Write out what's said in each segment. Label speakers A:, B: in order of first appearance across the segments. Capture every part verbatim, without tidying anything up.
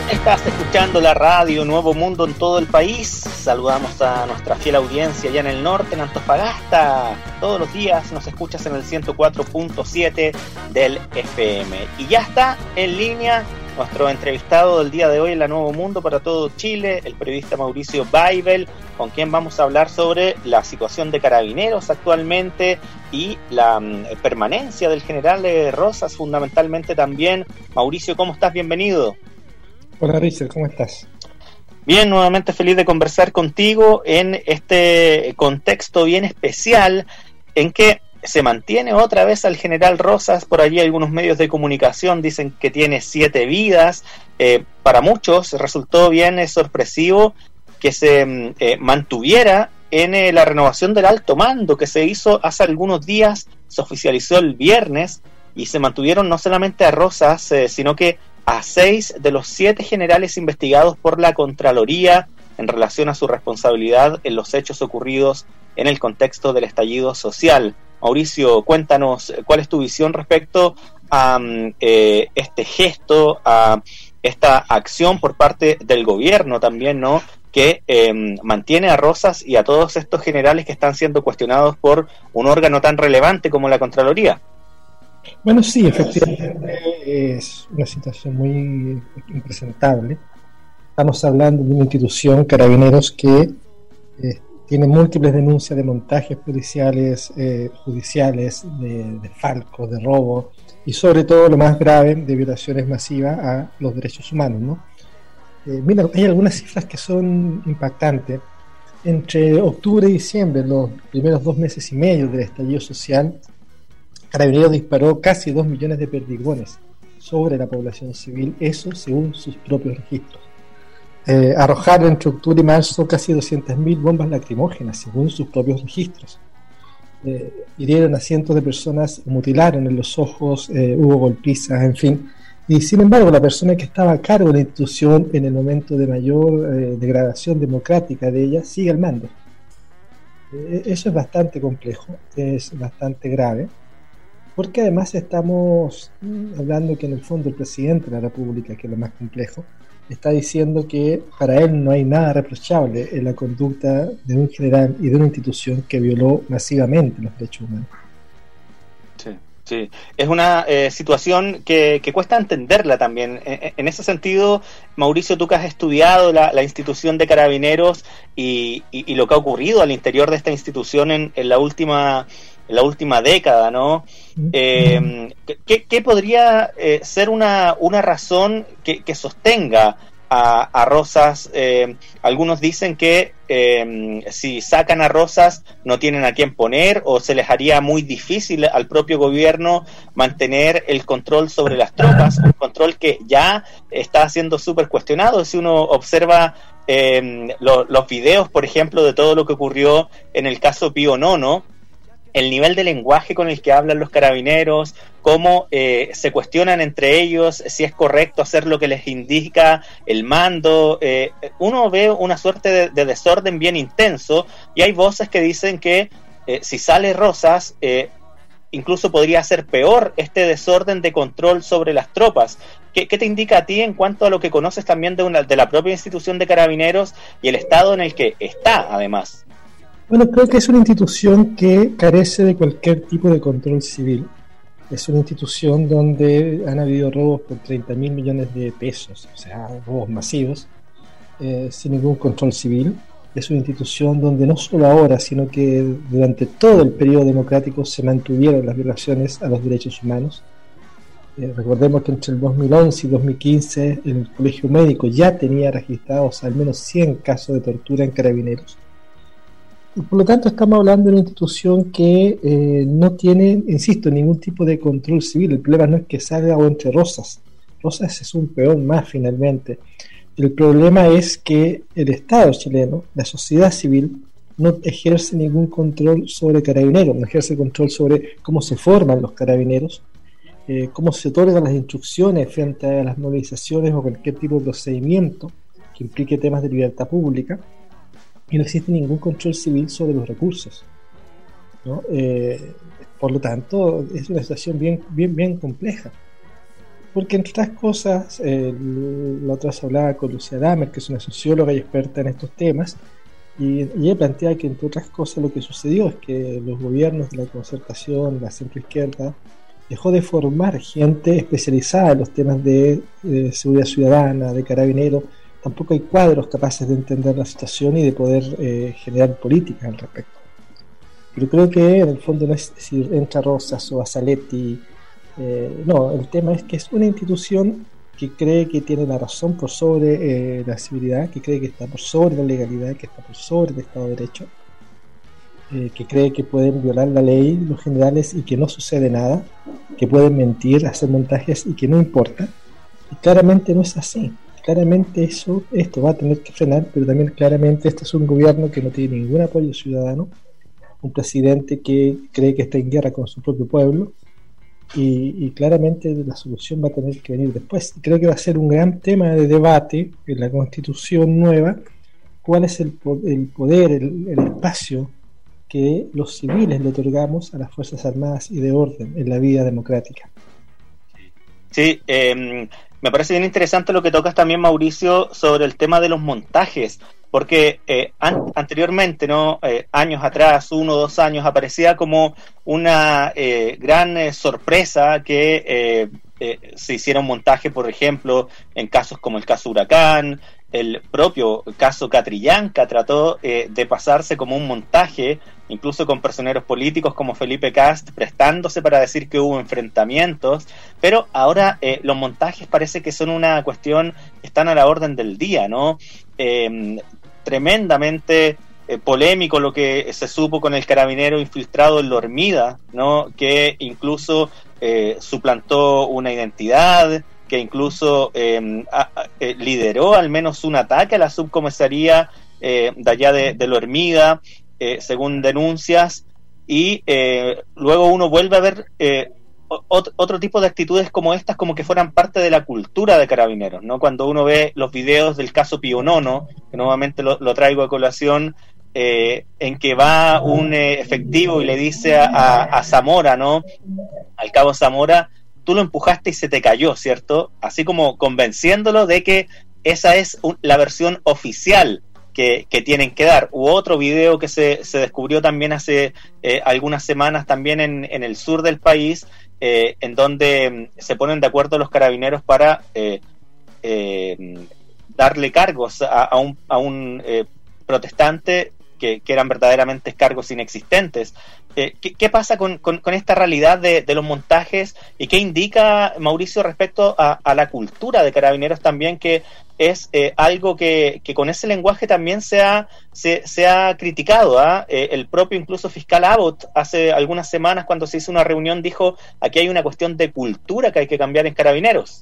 A: Estás escuchando la radio Nuevo Mundo en todo el país. Saludamos a nuestra fiel audiencia allá en el norte, en Antofagasta. Todos los días nos escuchas en el ciento cuatro punto siete del F M. Y ya está en línea nuestro entrevistado del día de hoy en la Nuevo Mundo para todo Chile, el periodista Mauricio Baibel, con quien vamos a hablar sobre la situación de Carabineros actualmente y la um, permanencia del general eh, Rosas, fundamentalmente también. Mauricio, ¿cómo estás? Bienvenido.
B: Hola Richard, ¿cómo estás?
A: Bien, nuevamente feliz de conversar contigo en este contexto bien especial en que se mantiene otra vez al general Rosas. Por allí algunos medios de comunicación dicen que tiene siete vidas. Eh, para muchos resultó bien eh, sorpresivo que se eh, mantuviera en eh, la renovación del alto mando que se hizo hace algunos días, se oficializó el viernes y se mantuvieron no solamente a Rosas, eh, sino que a seis de los siete generales investigados por la Contraloría en relación a su responsabilidad en los hechos ocurridos en el contexto del estallido social. Mauricio, cuéntanos cuál es tu visión respecto a eh, este gesto, a esta acción por parte del gobierno también, ¿no?, que eh, mantiene a Rosas y a todos estos generales que están siendo cuestionados por un órgano tan relevante como la Contraloría.
B: Bueno, sí, efectivamente es una situación muy impresentable. Estamos hablando de una institución, Carabineros, que eh, tiene múltiples denuncias de montajes policiales, eh, judiciales, de, de falcos, de robo y sobre todo lo más grave, de violaciones masivas a los derechos humanos, ¿no? Eh, mira, hay algunas cifras que son impactantes. Entre octubre y diciembre, los primeros dos meses y medio del estallido social, Carabineros disparó casi dos millones de perdigones sobre la población civil, eso según sus propios registros. Eh, arrojaron entre octubre y marzo casi doscientas mil bombas lacrimógenas, según sus propios registros. Eh, hirieron a cientos de personas, mutilaron en los ojos, eh, hubo golpizas, en fin. Y sin embargo, la persona que estaba a cargo de la institución en el momento de mayor eh, degradación democrática de ella sigue al mando. Eh, eso es bastante complejo, es bastante grave. Porque además estamos hablando que en el fondo el presidente de la República, que es lo más complejo, está diciendo que para él no hay nada reprochable en la conducta de un general y de una institución que violó masivamente los derechos humanos.
A: Sí, sí. Es una eh, situación que, que cuesta entenderla también. En, en ese sentido, Mauricio, tú que has estudiado la, la institución de Carabineros y, y, y lo que ha ocurrido al interior de esta institución en, en la última... en la última década, ¿no? Eh, ¿qué, ¿Qué podría eh, ser una, una razón que, que sostenga a, a Rosas? Eh, algunos dicen que eh, si sacan a Rosas no tienen a quién poner o se les haría muy difícil al propio gobierno mantener el control sobre las tropas, un control que ya está siendo súper cuestionado. Si uno observa eh, lo, los videos, por ejemplo, de todo lo que ocurrió en el caso Pío Nono, el nivel de lenguaje con el que hablan los carabineros, cómo eh, se cuestionan entre ellos si es correcto hacer lo que les indica el mando. Eh, uno ve una suerte de, de desorden bien intenso y hay voces que dicen que eh, si sale Rosas, eh, incluso podría ser peor este desorden de control sobre las tropas. ¿Qué, qué te indica a ti en cuanto a lo que conoces también de, una, de la propia institución de Carabineros y el estado en el que está, además?
B: Bueno, creo que es una institución que carece de cualquier tipo de control civil. Es una institución donde han habido robos por treinta mil millones de pesos, o sea, robos masivos, eh, sin ningún control civil. Es una institución donde no solo ahora, sino que durante todo el periodo democrático se mantuvieron las violaciones a los derechos humanos. Eh, recordemos que entre el dos mil once y dos mil quince el Colegio Médico ya tenía registrados al menos cien casos de tortura en Carabineros. Y por lo tanto estamos hablando de una institución que eh, no tiene, insisto, ningún tipo de control civil. El problema no es que salga o entre Rosas. Rosas es un peón más finalmente. El problema es que el Estado chileno, la sociedad civil, no ejerce ningún control sobre Carabineros, no ejerce control sobre cómo se forman los carabineros, eh, cómo se otorgan las instrucciones frente a las movilizaciones o cualquier tipo de procedimiento que implique temas de libertad pública. Y no existe ningún control civil sobre los recursos, ¿no? Eh, por lo tanto, es una situación bien, bien, bien compleja. porque entre otras cosas, eh, la otra vez hablaba con Lucía Damer, que es una socióloga y experta en estos temas, y, y ella plantea que entre otras cosas lo que sucedió es que los gobiernos de la concertación, la centroizquierda, dejó de formar gente especializada en los temas de eh, seguridad ciudadana, de carabineros. Tampoco hay cuadros capaces de entender la situación y de poder eh, generar políticas al respecto. Pero creo que en el fondo no es si entra Rosas o Azaletti, eh, no, el tema es que es una institución que cree que tiene la razón por sobre eh, la civilidad, que cree que está por sobre la legalidad, que está por sobre el Estado de Derecho, eh, que cree que pueden violar la ley los generales y que no sucede nada, que pueden mentir, hacer montajes y que no importa. Y claramente no es así. Claramente eso, esto va a tener que frenar, pero también claramente este es un gobierno que no tiene ningún apoyo ciudadano, un presidente que cree que está en guerra con su propio pueblo, y, y claramente la solución va a tener que venir después. Y creo que va a ser un gran tema de debate en la Constitución nueva, cuál es el, el poder, el, el espacio que los civiles le otorgamos a las Fuerzas Armadas y de orden en la vida democrática.
A: Sí, eh, me parece bien interesante lo que tocas también, Mauricio, sobre el tema de los montajes, porque eh, an- anteriormente, no, eh, años atrás, uno o dos años, aparecía como una eh, gran eh, sorpresa que eh, eh, se hiciera un montaje, por ejemplo, en casos como el caso Huracán. El propio caso Catrillanca trató eh, de pasarse como un montaje, incluso con personeros políticos como Felipe Kast prestándose para decir que hubo enfrentamientos, pero ahora eh, los montajes parece que son una cuestión que están a la orden del día, ¿no? Eh, tremendamente eh, polémico lo que se supo con el carabinero infiltrado en La Hormida, ¿no? Que incluso eh, suplantó una identidad, que incluso eh, a, a, eh, lideró al menos un ataque a la subcomisaría eh, de allá de, de La Hormida, eh, según denuncias, y eh, luego uno vuelve a ver eh, ot- otro tipo de actitudes como estas, como que fueran parte de la cultura de Carabineros, ¿no? Cuando uno ve los videos del caso Pío Nono, que nuevamente lo, lo traigo a colación, eh, en que va un eh, efectivo y le dice a, a, a Zamora, ¿no? Al cabo Zamora, tú lo empujaste y se te cayó, ¿cierto? Así como convenciéndolo de que esa es un, la versión oficial que, que tienen que dar. Hubo otro video que se, se descubrió también hace eh, algunas semanas también en, en el sur del país, eh, en donde se ponen de acuerdo los carabineros para eh, eh, darle cargos a, a un, a un eh, protestante que, que eran verdaderamente cargos inexistentes. Eh, ¿qué, ¿Qué pasa con, con, con esta realidad de, de los montajes y qué indica, Mauricio, respecto a, a la cultura de Carabineros también, que es eh, algo que, que con ese lenguaje también se ha, se, se ha criticado? ¿eh? Eh, el propio incluso fiscal Abbott hace algunas semanas, cuando se hizo una reunión, dijo: aquí hay una cuestión de cultura que hay que cambiar en Carabineros.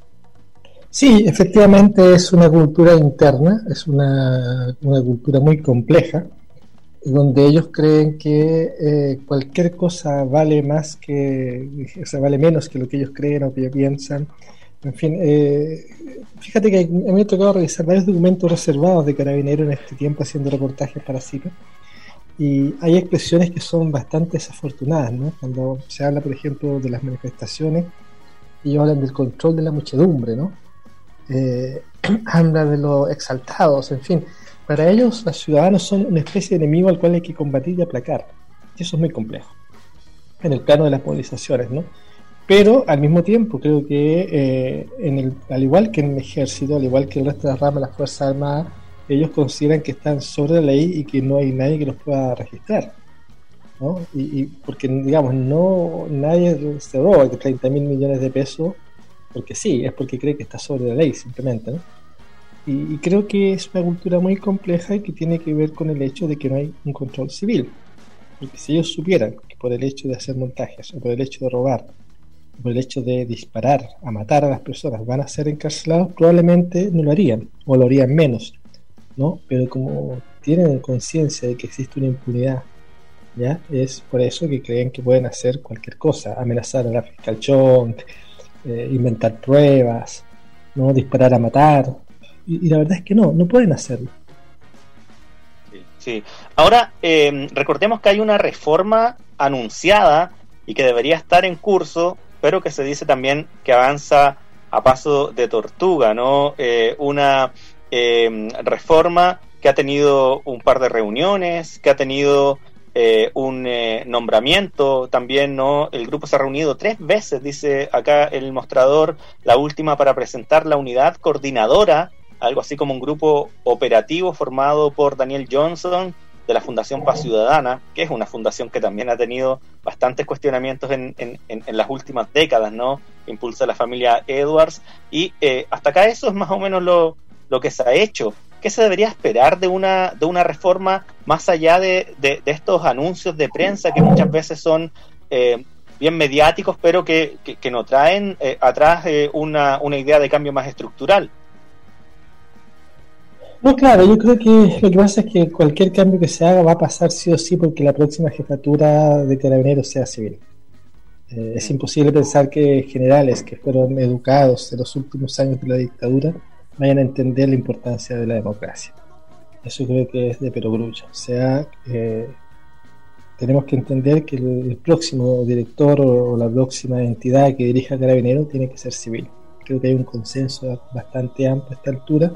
B: Sí, efectivamente es una cultura interna, es una, una cultura muy compleja, donde ellos creen que eh, cualquier cosa vale más que, o sea, vale menos que lo que ellos creen o que ellos piensan. En fin, eh, fíjate que a mí me ha tocado revisar varios documentos reservados de Carabineros en este tiempo haciendo reportajes para C I P E, y hay expresiones que son bastante desafortunadas, ¿no? Cuando se habla, por ejemplo, de las manifestaciones, ellos hablan del control de la muchedumbre, ¿no? Eh, habla de los exaltados, en fin. Para ellos, los ciudadanos son una especie de enemigo al cual hay que combatir y aplacar. Y eso es muy complejo en el plano de las movilizaciones, ¿no? Pero al mismo tiempo creo que eh, en el, al igual que en el ejército, al igual que el resto de las ramas de las Fuerzas Armadas, ellos consideran que están sobre la ley y que no hay nadie que los pueda registrar, ¿no? Y, y porque, digamos, no nadie se roba que treinta mil millones de pesos porque sí, es porque cree que está sobre la ley simplemente, ¿no? Y, y creo que es una cultura muy compleja y que tiene que ver con el hecho de que no hay un control civil. Porque si ellos supieran que por el hecho de hacer montajes, o por el hecho de robar, o por el hecho de disparar, a matar a las personas, van a ser encarcelados, probablemente no lo harían, o lo harían menos, ¿no? Pero como tienen conciencia de que existe una impunidad, ¿ya? Es por eso que creen que pueden hacer cualquier cosa, amenazar a la fiscal Chong, eh, inventar pruebas, ¿no? Disparar a matar. Y, y la verdad es que no, no pueden hacerlo.
A: Sí, sí. Ahora, eh, recordemos que hay una reforma anunciada y que debería estar en curso, pero que se dice también que avanza a paso de tortuga, ¿no? Eh, una eh, reforma que ha tenido un par de reuniones, que ha tenido eh, un eh, nombramiento también, ¿no? El grupo se ha reunido tres veces, dice acá el mostrador, la última para presentar la unidad coordinadora, algo así como un grupo operativo formado por Daniel Johnson, de la Fundación Paz Ciudadana, que es una fundación que también ha tenido bastantes cuestionamientos en, en, en las últimas décadas, ¿no? Impulsa la familia Edwards, y eh, hasta acá eso es más o menos lo, lo que se ha hecho. ¿Qué se debería esperar de una, de una reforma más allá de, de, de estos anuncios de prensa que muchas veces son eh, bien mediáticos, pero que, que, que no traen eh, atrás eh, una, una idea de cambio más estructural?
B: No, claro, yo creo que lo que pasa es que cualquier cambio que se haga va a pasar sí o sí porque la próxima jefatura de Carabineros sea civil. Eh, es imposible pensar que generales que fueron educados en los últimos años de la dictadura vayan a entender la importancia de la democracia. Eso creo que es de perogrullo. O sea, eh, tenemos que entender que el, el próximo director o, o la próxima entidad que dirija Carabineros tiene que ser civil. Creo que hay un consenso bastante amplio a esta altura.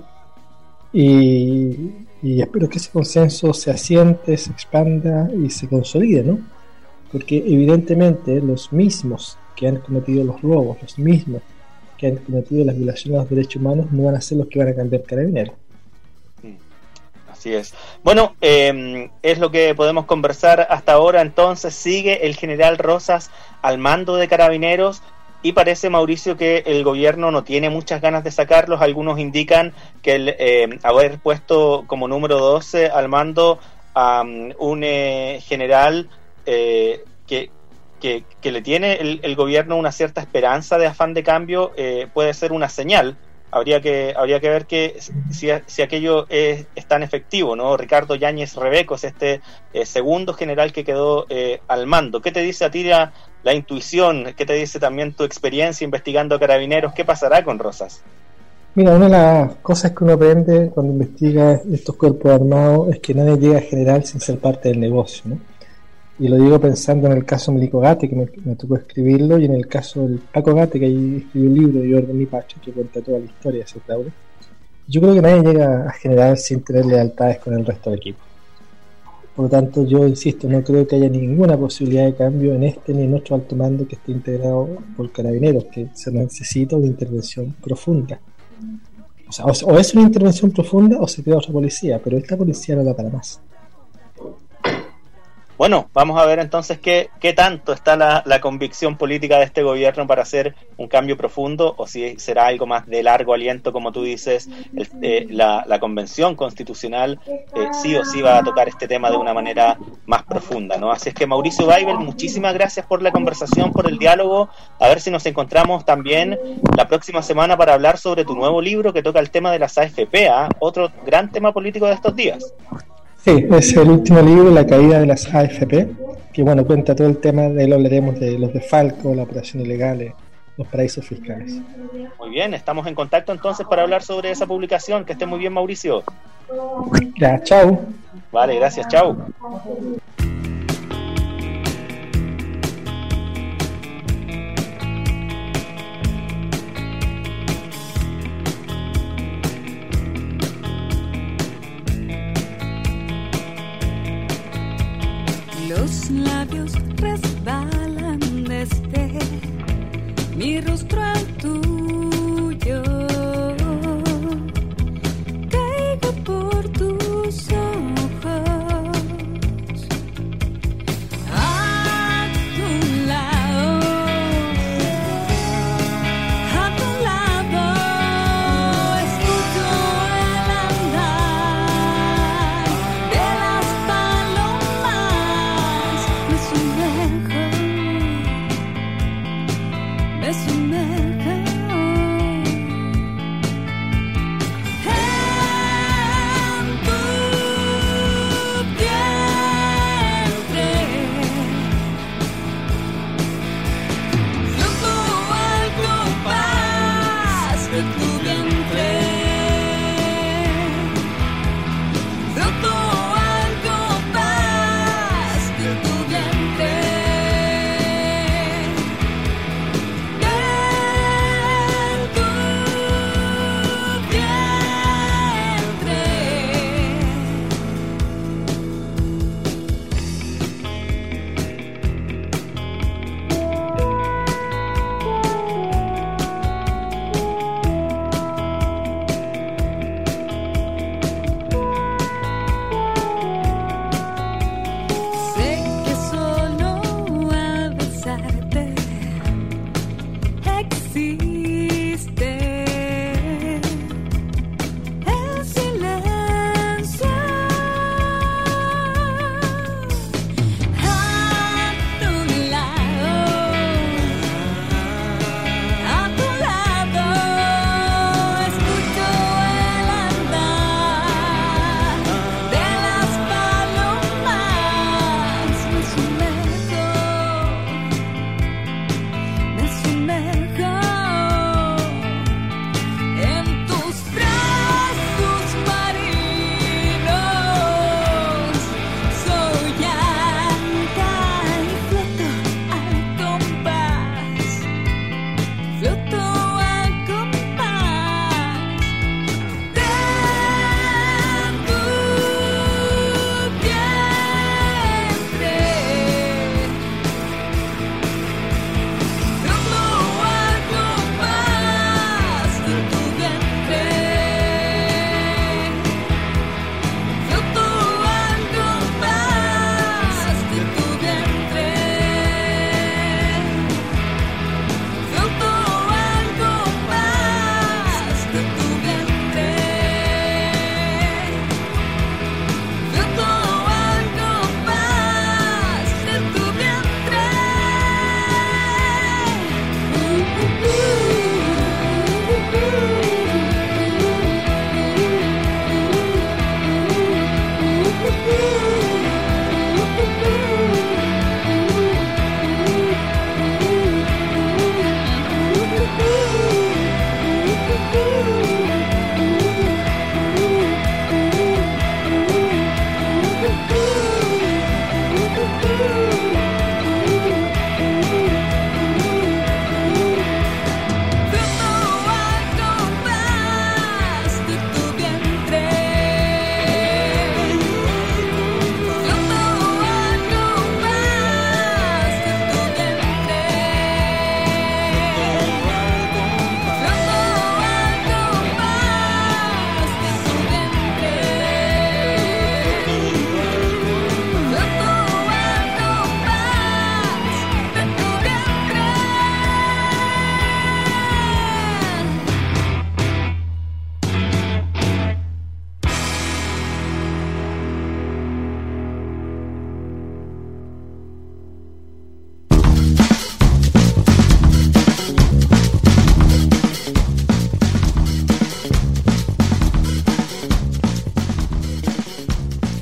B: Y, y espero que ese consenso se asiente, se expanda y se consolide, ¿no? Porque evidentemente los mismos que han cometido los robos, los mismos que han cometido las violaciones a los derechos humanos no van a ser los que van a cambiar Carabineros.
A: Así es. Bueno, eh, es lo que podemos conversar hasta ahora. Entonces sigue el general Rosas al mando de Carabineros. Y parece, Mauricio, que el gobierno no tiene muchas ganas de sacarlos. Algunos indican que el eh, haber puesto como número doce al mando a um, un eh, general eh, que, que, que le tiene el, el gobierno una cierta esperanza de afán de cambio eh, puede ser una señal. Habría que habría que ver que si, si aquello es, es tan efectivo, ¿no? Ricardo Yáñez Rebecos, este eh, segundo general que quedó eh, al mando. ¿Qué te dice a ti la, la intuición? ¿Qué te dice también tu experiencia investigando a Carabineros? ¿Qué pasará con Rosas?
B: Mira, una de las cosas que uno aprende cuando investiga estos cuerpos armados es que nadie llega a general sin ser parte del negocio, ¿no? Y lo digo pensando en el caso Milico Gate, que me, me tocó escribirlo, y en el caso del Paco Gate, que ahí escribió un libro de Orden y Patria, que cuenta toda la historia de ese fraude. Yo creo que nadie llega a general sin tener lealtades con el resto del equipo. Por lo tanto, yo insisto, no creo que haya ninguna posibilidad de cambio en este ni en otro alto mando que esté integrado por Carabineros, que se necesita una intervención profunda. O sea, o es una intervención profunda o se crea otra policía, pero esta policía no da para más.
A: Bueno, vamos a ver entonces qué, qué tanto está la, la convicción política de este gobierno para hacer un cambio profundo, o si será algo más de largo aliento, como tú dices. El, eh, la, la convención constitucional eh, sí o sí va a tocar este tema de una manera más profunda, ¿no? Así es que, Mauricio Weibel, muchísimas gracias por la conversación, por el diálogo. A ver si nos encontramos también la próxima semana para hablar sobre tu nuevo libro que toca el tema de las A F P, ¿eh? Otro gran tema político de estos días.
B: Sí, es el último libro, La caída de las A F P, que bueno, cuenta todo el tema, de lo hablaremos de los desfalcos, la operación ilegal, los paraísos fiscales.
A: Muy bien, estamos en contacto entonces para hablar sobre esa publicación. Que esté muy bien, Mauricio.
B: Ya, chao.
A: Vale, gracias, chao.
C: Los labios resbalan desde mi rostro al tuyo. Caigo por tus ojos. A tu lado, a tu lado, escucho el andar de las palomas. Me sumerjo, me sumerjo.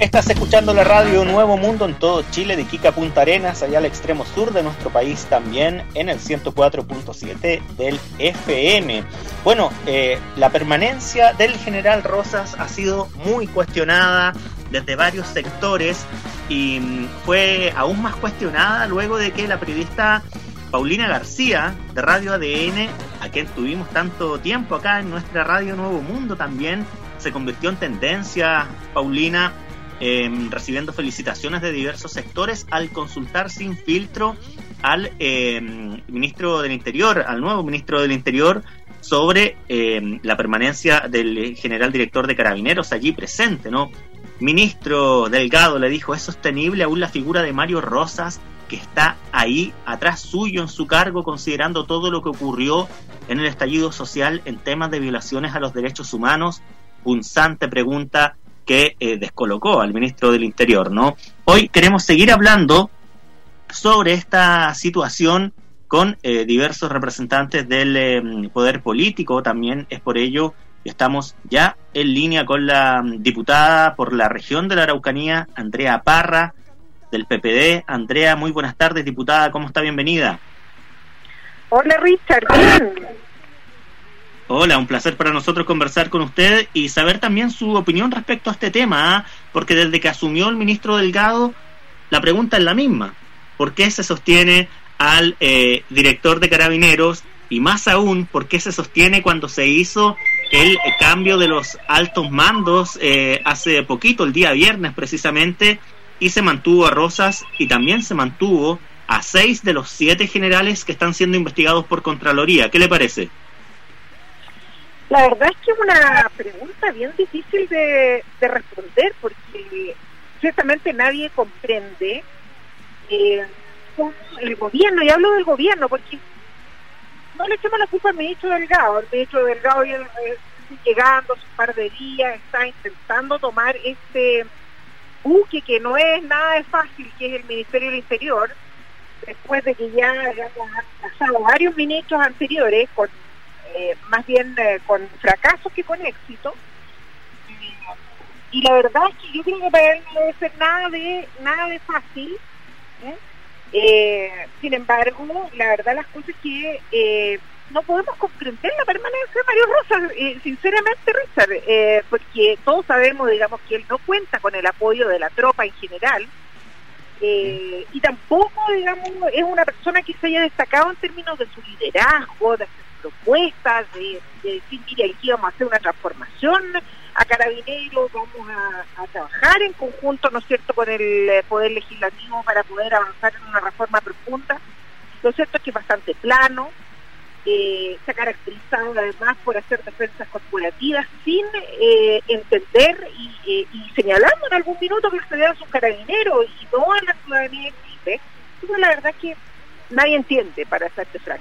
A: Estás escuchando la radio Nuevo Mundo en todo Chile, de Iquique a Punta Arenas, allá al extremo sur de nuestro país, también en el ciento cuatro punto siete del F M. Bueno, eh, la permanencia del general Rosas ha sido muy cuestionada desde varios sectores y fue aún más cuestionada luego de que la periodista Paulina García, de Radio A D N, a quien tuvimos tanto tiempo acá en nuestra radio Nuevo Mundo también, se convirtió en tendencia, Paulina, eh, recibiendo felicitaciones de diversos sectores al consultar sin filtro al eh, ministro del Interior, al nuevo ministro del Interior, sobre eh, la permanencia del general director de Carabineros allí presente, ¿no? Ministro Delgado, le dijo, ¿es sostenible aún la figura de Mario Rosas, que está ahí atrás suyo en su cargo, considerando todo lo que ocurrió en el estallido social en temas de violaciones a los derechos humanos? Punzante pregunta que eh, descolocó al ministro del Interior, ¿no? Hoy queremos seguir hablando sobre esta situación con eh, diversos representantes del eh, poder político. También es por ello que estamos ya en línea con la diputada por la región de la Araucanía, Andrea Parra, del P P D. Andrea, muy buenas tardes, diputada, ¿cómo está? Bienvenida.
D: Hola, Richard, bien.
A: Hola, un placer para nosotros conversar con usted y saber también su opinión respecto a este tema, ¿eh? Porque desde que asumió el ministro Delgado, la pregunta es la misma. ¿Por qué se sostiene al eh, director de Carabineros? Y más aún, ¿por qué se sostiene cuando se hizo el eh, cambio de los altos mandos eh, hace poquito, el día viernes precisamente, y se mantuvo a Rosas y también se mantuvo a seis de los siete generales que están siendo investigados por Contraloría? ¿Qué le parece?
D: La verdad es que es una pregunta bien difícil de, de responder, porque ciertamente nadie comprende eh, cómo el gobierno, y hablo del gobierno porque no le echamos la culpa al ministro Delgado. El ministro Delgado ya, eh, llegando hace un par de días, está intentando tomar este buque que no es nada de fácil, que es el Ministerio del Interior, después de que ya hayamos pasado varios ministros anteriores con Eh, más bien eh, con fracasos que con éxito, y la verdad es que yo creo que para él no debe ser nada de nada de fácil, ¿eh? Eh, sin embargo, la verdad las cosas es que eh, no podemos comprender la permanencia de Mario Rosas, eh, sinceramente, Richard, eh, porque todos sabemos, digamos, que él no cuenta con el apoyo de la tropa en general, eh, y tampoco, digamos, es una persona que se haya destacado en términos de su liderazgo, de propuestas, de, de decir, mire, aquí vamos a hacer una transformación a Carabineros, vamos a, a trabajar en conjunto, ¿no es cierto?, con el eh, Poder Legislativo para poder avanzar en una reforma profunda. Lo cierto es que es bastante plano, eh, se ha caracterizado además por hacer defensas corporativas sin eh, entender y, eh, y señalando en algún minuto que se debe a sus carabineros y no a la ciudadanía de Chile. Entonces la verdad es que nadie entiende, para serte franca.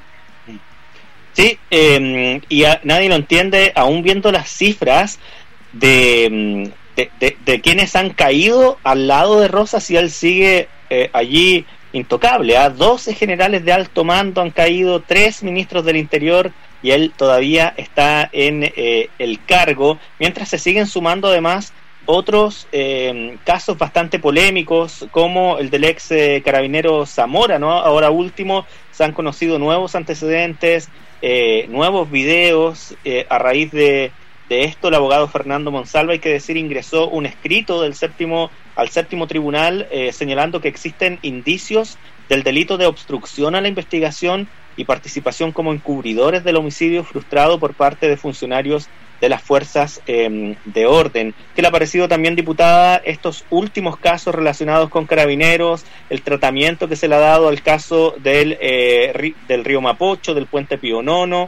A: Sí, eh, y a, nadie lo entiende, aún viendo las cifras de, de, de, de quienes han caído al lado de Rosas, y él sigue eh, allí intocable. ¿eh? doce generales de alto mando han caído, tres ministros del Interior, y él todavía está en eh, el cargo, mientras se siguen sumando además otros eh, casos bastante polémicos, como el del ex eh, carabinero Zamora, ¿no? Ahora último, se han conocido nuevos antecedentes, eh, nuevos videos. Eh, a raíz de, de esto, el abogado Fernando Monsalva, hay que decir, ingresó un escrito del séptimo al séptimo tribunal eh, señalando que existen indicios del delito de obstrucción a la investigación y participación como encubridores del homicidio frustrado por parte de funcionarios de las fuerzas eh, de orden. ¿Qué le ha parecido también, diputada, estos últimos casos relacionados con Carabineros, el tratamiento que se le ha dado al caso del, eh, ri, del río Mapocho, del puente Pío Nono?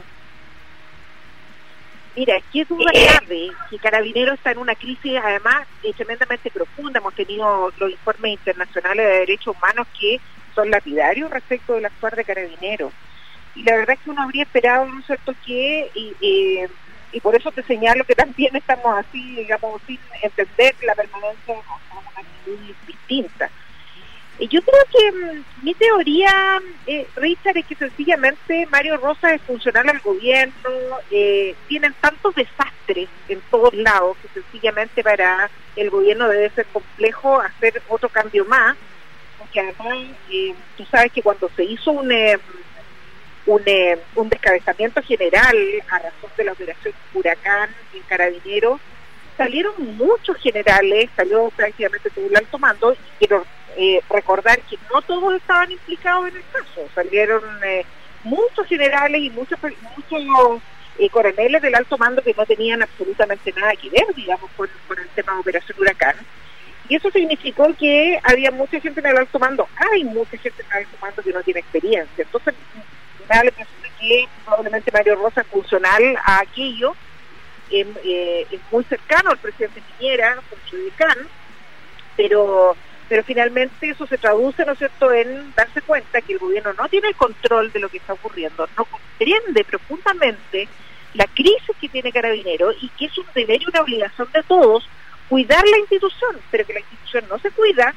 D: Mira, qué duda cabe que Carabineros está en una crisis además eh, tremendamente profunda. Hemos tenido los informes internacionales de derechos humanos que son lapidarios respecto del actuar de Carabineros. Y la verdad es que uno habría esperado, ¿no es cierto?, que... Y, eh, y por eso te señalo que también estamos así, digamos, sin entender la permanencia de una actitud distinta. Y yo creo que mmm, mi teoría, eh, Richard, es que sencillamente Mario Rosas es funcional al gobierno, eh, tienen tantos desastres en todos lados que sencillamente sencillamente para el gobierno debe ser complejo hacer otro cambio más, porque además eh, tú sabes que cuando se hizo un, eh, un, eh, un descabezamiento general a razón de la operación Huracán en Carabineros, salieron muchos generales, salió prácticamente todo el alto mando, y quiero eh, recordar que no todos estaban implicados en el caso, salieron eh, muchos generales y muchos muchos eh, coroneles del alto mando que no tenían absolutamente nada que ver, digamos, con, con el tema de Operación Huracán. Y eso significó que había mucha gente en el alto mando, hay mucha gente en el alto mando que no tiene experiencia. Entonces, me da la impresión de que probablemente Mario Rosa es funcional a aquello, eh, eh, es muy cercano al presidente Piñera, con su decán, pero... pero finalmente eso se traduce, ¿no es cierto?, en darse cuenta que el gobierno no tiene el control de lo que está ocurriendo, no comprende profundamente la crisis que tiene Carabineros y que es un deber y una obligación de todos cuidar la institución, pero que la institución no se cuida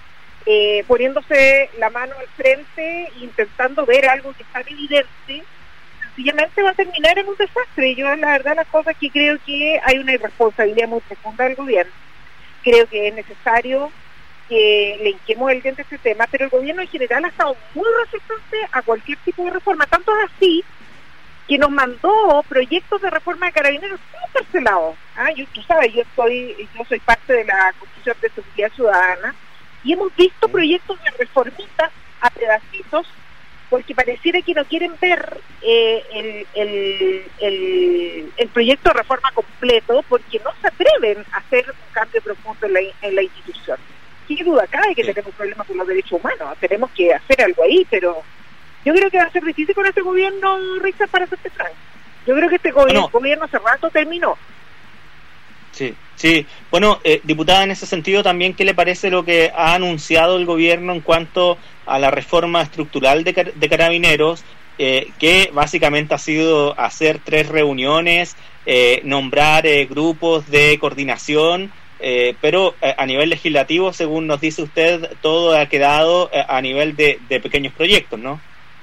D: eh, poniéndose la mano al frente, intentando ver algo que es tan evidente, sencillamente va a terminar en un desastre. Yo, la verdad, las cosas que creo que hay una irresponsabilidad muy profunda del gobierno. Creo que es necesario que le hinquemos el diente a este tema, pero el gobierno en general ha estado muy resistente a cualquier tipo de reforma, tanto es así que nos mandó proyectos de reforma de Carabineros súper pelados. ¿Ah? Yo, tú sabes, yo soy yo soy parte de la Comisión de Seguridad Ciudadana y hemos visto proyectos de reformitas a pedacitos porque pareciera que no quieren ver eh, el, el, el, el proyecto de reforma completo porque no se atreven a hacer un cambio profundo en la, en la institución. Qué duda cabe que sí. Tenemos problemas con los derechos humanos, tenemos que hacer algo ahí, pero yo creo que va a ser difícil con este gobierno, Richard, para hacerte franco. Yo creo que este go- no. gobierno hace rato terminó.
A: Sí, sí. Bueno, eh, diputada, en ese sentido también, ¿qué le parece lo que ha anunciado el gobierno en cuanto a la reforma estructural de, car- de Carabineros, eh, que básicamente ha sido hacer tres reuniones, eh, nombrar eh, grupos de coordinación, Eh, pero eh, a nivel legislativo, según nos dice usted, todo ha quedado eh, a nivel de, de pequeños proyectos, ¿no?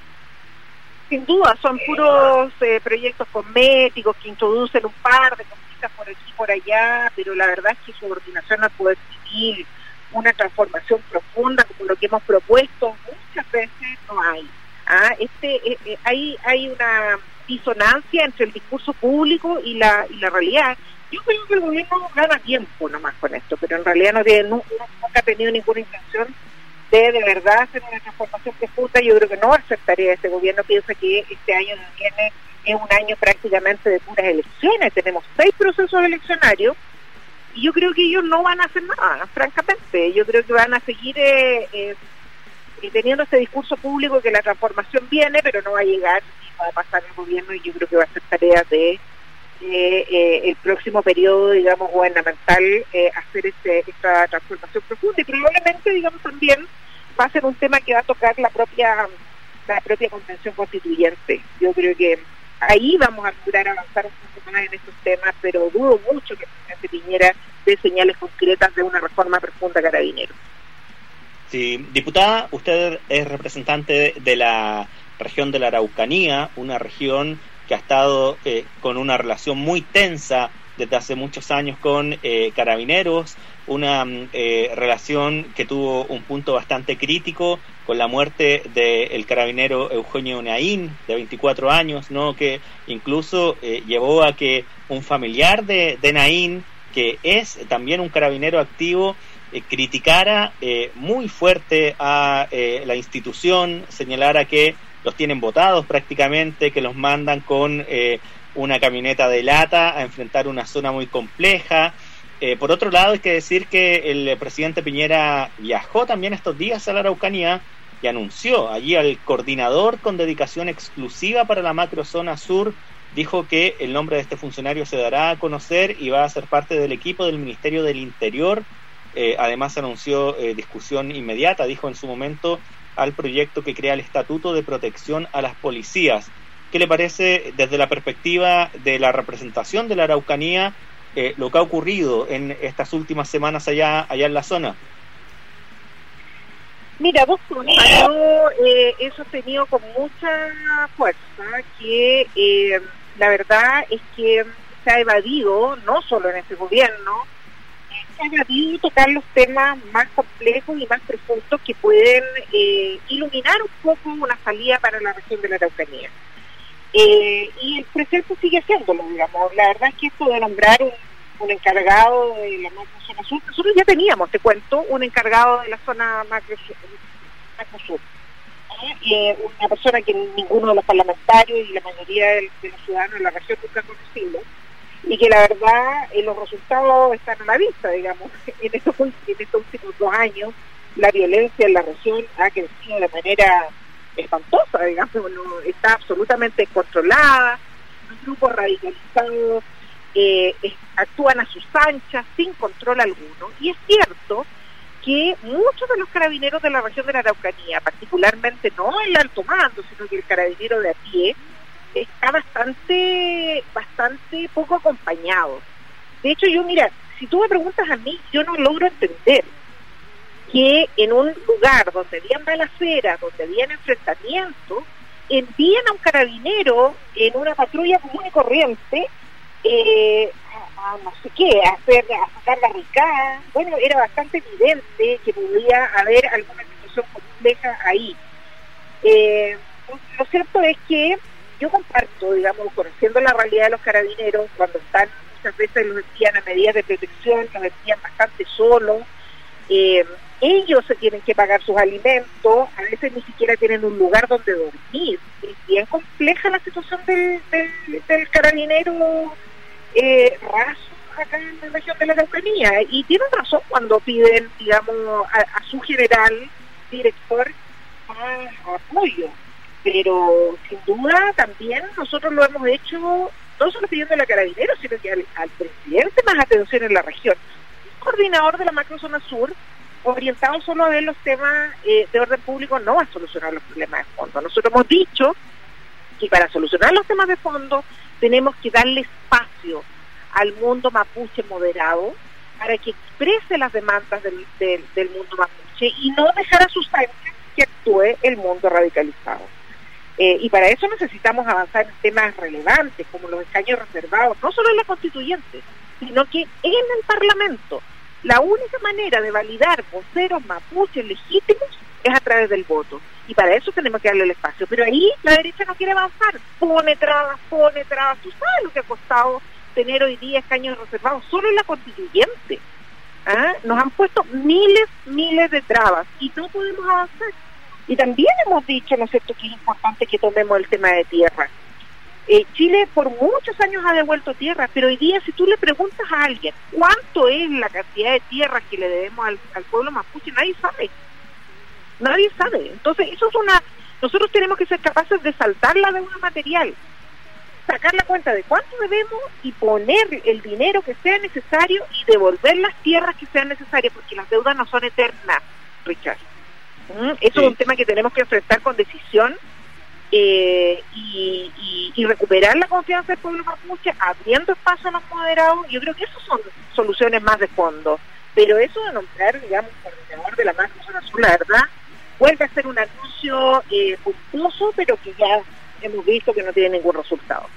D: Sin duda, son puros eh, proyectos cosméticos que introducen un par de cositas por aquí y por allá, pero la verdad es que su coordinación al poder civil, una transformación profunda como lo que hemos propuesto muchas veces, no hay. ¿Ah? Este, eh, eh, hay, hay una disonancia entre el discurso público y la, y la realidad. Yo creo que el gobierno gana tiempo nomás con esto, pero en realidad no tiene, nunca, nunca ha tenido ninguna intención de de verdad hacer una transformación profunda. Yo creo que no va a ser tarea de este gobierno. Piensa que este año que viene es un año prácticamente de puras elecciones. Tenemos seis procesos eleccionarios y yo creo que ellos no van a hacer nada, francamente. Yo creo que van a seguir eh, eh, teniendo este discurso público que la transformación viene, pero no va a llegar y va a pasar el gobierno, y yo creo que va a ser tarea de Eh, eh, el próximo periodo, digamos, gubernamental, eh, hacer este, esta transformación profunda, y probablemente, digamos, también va a ser un tema que va a tocar la propia la propia convención constituyente. Yo creo que ahí vamos a lograr avanzar un poco más en estos temas, pero dudo mucho que el presidente Piñera dé señales concretas de una reforma profunda a Carabineros.
A: Sí, diputada, usted es representante de la región de la Araucanía, una región que ha estado eh, con una relación muy tensa desde hace muchos años con eh, Carabineros, una eh, relación que tuvo un punto bastante crítico con la muerte del carabinero Eugenio Naín, de veinticuatro años, ¿no? Que incluso eh, llevó a que un familiar de, de Naín, que es también un carabinero activo, eh, criticara eh, muy fuerte a eh, la institución, señalara que los tienen votados prácticamente, que los mandan con eh, una camioneta de lata a enfrentar una zona muy compleja. Eh, por otro lado, hay que decir que el presidente Piñera viajó también estos días a la Araucanía y anunció allí al coordinador con dedicación exclusiva para la macrozona sur. Dijo que el nombre de este funcionario se dará a conocer y va a ser parte del equipo del Ministerio del Interior. Eh, además anunció eh, discusión inmediata, dijo en su momento, al proyecto que crea el Estatuto de Protección a las Policías. ¿Qué le parece desde la perspectiva de la representación de la Araucanía eh, lo que ha ocurrido en estas últimas semanas allá allá en la zona?
D: Mira, vos, yo eh, he sostenido con mucha fuerza que eh, la verdad es que se ha evadido, no solo en este gobierno, se ha evadido tocar los temas más complejos y más profundos que pueden eh, iluminar un poco una salida para la región de la Araucanía. Eh, y el presidente sigue haciéndolo, digamos. La verdad es que esto de nombrar un, un encargado de la macro zona sur, nosotros ya teníamos, te cuento, un encargado de la zona macro sur, macro sur. Eh, una persona que ninguno de los parlamentarios y la mayoría de, de los ciudadanos de la región nunca ha conocido, y que la verdad eh, los resultados están a la vista, digamos. En estos, en estos últimos dos años la violencia en la región ha crecido de manera espantosa, digamos, no, está absolutamente controlada, los grupos radicalizados eh, es, actúan a sus anchas, sin control alguno, y es cierto que muchos de los carabineros de la región de la Araucanía, particularmente no el alto mando, sino que el carabinero de a pie, está bastante, bastante poco acompañado. De hecho, yo, mira, si tú me preguntas a mí, yo no logro entender que en un lugar donde habían balaceras, donde habían enfrentamientos, envían a un carabinero en una patrulla común y corriente eh, a, a no sé qué, a, hacer, a sacar barricadas. Bueno, era bastante evidente que podía haber alguna situación compleja ahí. Eh, lo cierto es que yo comparto, digamos, conociendo la realidad de los carabineros, cuando están, muchas veces los envían a medidas de protección, los envían bastante solos, eh, ellos se tienen que pagar sus alimentos, a veces ni siquiera tienen un lugar donde dormir. Es bien compleja la situación del, del, del carabinero eh, raso acá en la región de la Araucanía, y tienen razón cuando piden, digamos, a, a su general director más apoyo, pero sin duda también nosotros lo hemos hecho no solo pidiendo a la Carabineros, sino que al, al presidente más atención en la región. El coordinador de la macrozona sur, orientado solo a ver los temas eh, de orden público, no va a solucionar los problemas de fondo. Nosotros hemos dicho que para solucionar los temas de fondo tenemos que darle espacio al mundo mapuche moderado para que exprese las demandas del, del, del mundo mapuche y no dejar a sus anchas que actúe el mundo radicalizado. Eh, y para eso necesitamos avanzar en temas relevantes como los escaños reservados, no solo en la constituyente, sino que en el Parlamento. La única manera de validar voceros mapuches legítimos es a través del voto, y para eso tenemos que darle el espacio. Pero ahí la derecha no quiere avanzar, pone trabas, pone trabas. Tú sabes lo que ha costado tener hoy día escaños reservados solo en la constituyente. ¿Ah? Nos han puesto miles, miles de trabas y no podemos avanzar. Y también hemos dicho, ¿no es cierto?, que es importante que tomemos el tema de tierra. Eh, Chile por muchos años ha devuelto tierra, pero hoy día si tú le preguntas a alguien cuánto es la cantidad de tierras que le debemos al, al pueblo mapuche, nadie sabe. Nadie sabe. Entonces eso es una... Nosotros tenemos que ser capaces de saltar la deuda material, sacar la cuenta de cuánto debemos y poner el dinero que sea necesario y devolver las tierras que sean necesarias, porque las deudas no son eternas, Richard. ¿Mm? Eso sí. Es un tema que tenemos que enfrentar con decisión eh, y, y, y recuperar la confianza del pueblo mapuche, abriendo espacio a los moderados. Yo creo que esas son soluciones más de fondo, pero eso de nombrar, digamos, coordinador de la macrozona sur, la verdad, vuelve a ser un anuncio eh, puntuoso, pero que ya hemos visto que no tiene ningún resultado.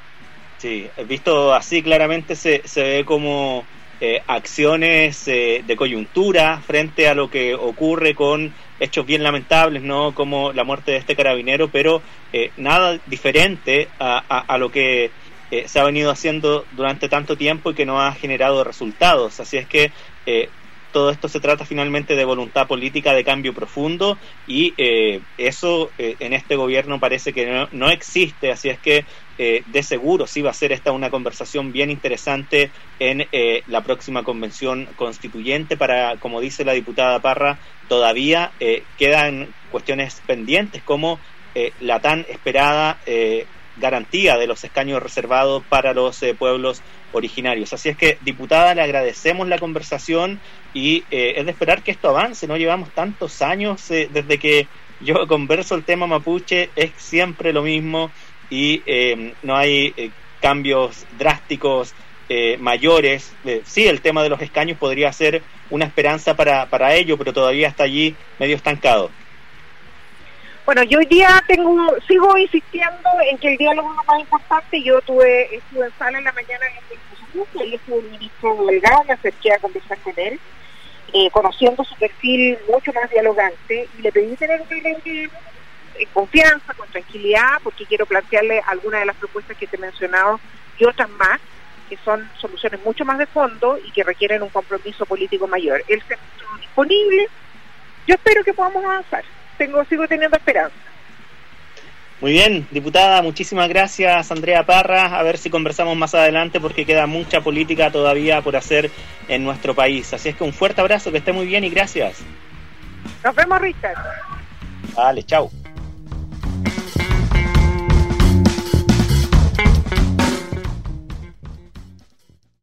A: Sí, visto así claramente se, se ve como eh, acciones eh, de coyuntura frente a lo que ocurre con hechos bien lamentables, ¿no? Como la muerte de este carabinero, pero eh, nada diferente a, a, a lo que eh, se ha venido haciendo durante tanto tiempo y que no ha generado resultados. Así es que eh, todo esto se trata finalmente de voluntad política de cambio profundo y eh, eso eh, en este gobierno parece que no, no existe, así es que eh, de seguro sí va a ser esta una conversación bien interesante en eh, la próxima convención constituyente para, como dice la diputada Parra, todavía eh, quedan cuestiones pendientes como eh, la tan esperada eh, garantía de los escaños reservados para los eh, pueblos originarios. Así es que, diputada, le agradecemos la conversación y eh, es de esperar que esto avance. No llevamos tantos años eh, desde que yo converso el tema mapuche, es siempre lo mismo y eh, no hay eh, cambios drásticos eh, mayores. Eh, sí, el tema de los escaños podría ser una esperanza para, para ello, pero todavía está allí medio estancado.
D: Bueno, yo hoy día tengo, sigo insistiendo en que el diálogo es lo más importante. Yo tuve, estuve en sala en la mañana en el discurso, ahí estuvo el ministro Delgado, me acerqué a conversar con él, eh, conociendo su perfil mucho más dialogante, y le pedí tener una reunión en confianza, con tranquilidad, porque quiero plantearle algunas de las propuestas que te he mencionado y otras más, que son soluciones mucho más de fondo y que requieren un compromiso político mayor. Él se mostró disponible. Yo espero que podamos avanzar. Tengo, sigo teniendo esperanza.
A: Muy bien, diputada, muchísimas gracias, Andrea Parra. A ver si conversamos más adelante porque queda mucha política todavía por hacer en nuestro país. Así es que un fuerte abrazo, que esté muy bien y gracias.
D: Nos vemos, Richard.
A: Vale, chao.